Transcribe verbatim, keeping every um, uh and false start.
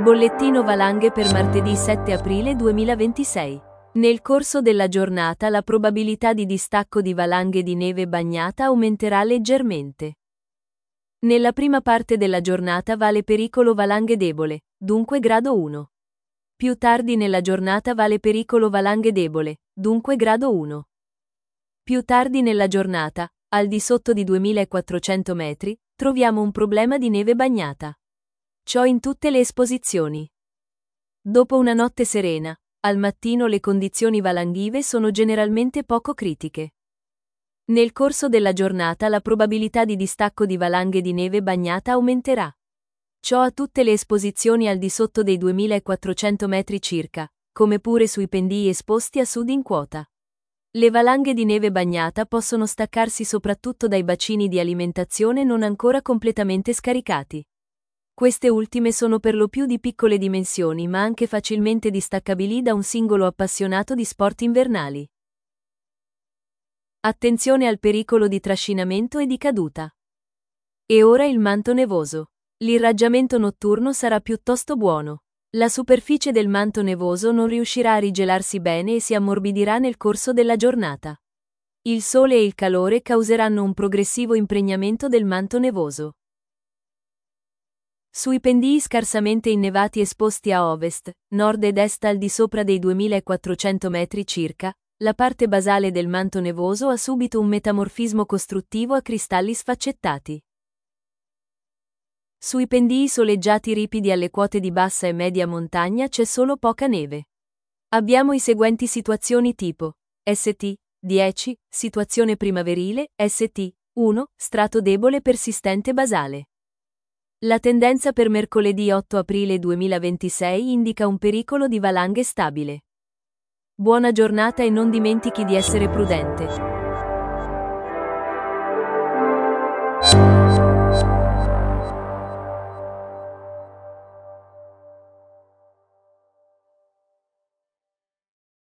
Bollettino valanghe per martedì sette aprile duemilaventisei. Nel corso della giornata la probabilità di distacco di valanghe di neve bagnata aumenterà leggermente. Nella prima parte della giornata vale pericolo valanghe debole, dunque grado uno. Più tardi nella giornata vale pericolo valanghe debole, dunque grado uno. Più tardi nella giornata, al di sotto di duemilaquattrocento metri, troviamo un problema di neve bagnata. Ciò in tutte le esposizioni. Dopo una notte serena, al mattino le condizioni valanghive sono generalmente poco critiche. Nel corso della giornata la probabilità di distacco di valanghe di neve bagnata aumenterà. Ciò a tutte le esposizioni al di sotto dei duemilaquattrocento metri circa, come pure sui pendii esposti a sud in quota. Le valanghe di neve bagnata possono staccarsi soprattutto dai bacini di alimentazione non ancora completamente scaricati. Queste ultime sono per lo più di piccole dimensioni ma anche facilmente distaccabili da un singolo appassionato di sport invernali. Attenzione al pericolo di trascinamento e di caduta. E ora il manto nevoso. L'irraggiamento notturno sarà piuttosto buono. La superficie del manto nevoso non riuscirà a rigelarsi bene e si ammorbidirà nel corso della giornata. Il sole e il calore causeranno un progressivo impregnamento del manto nevoso. Sui pendii scarsamente innevati esposti a ovest, nord ed est al di sopra dei duemilaquattrocento metri circa, la parte basale del manto nevoso ha subito un metamorfismo costruttivo a cristalli sfaccettati. Sui pendii soleggiati ripidi alle quote di bassa e media montagna c'è solo poca neve. Abbiamo i seguenti situazioni tipo S T dieci, situazione primaverile, S T uno, strato debole persistente basale. La tendenza per mercoledì otto aprile duemilaventisei indica un pericolo di valanghe stabile. Buona giornata e non dimentichi di essere prudente.